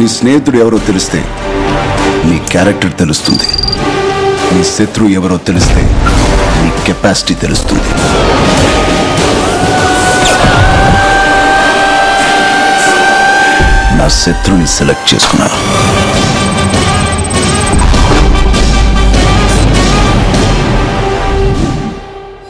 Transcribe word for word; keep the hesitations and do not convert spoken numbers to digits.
నీ స్నేహితుడు ఎవరో తెలిస్తే నీ క్యారెక్టర్ తెలుస్తుంది. నీ శత్రువు ఎవరో తెలిస్తే నీ కెపాసిటీ తెలుస్తుంది. నా శత్రువుని సెలెక్ట్ చేసుకున్నాను.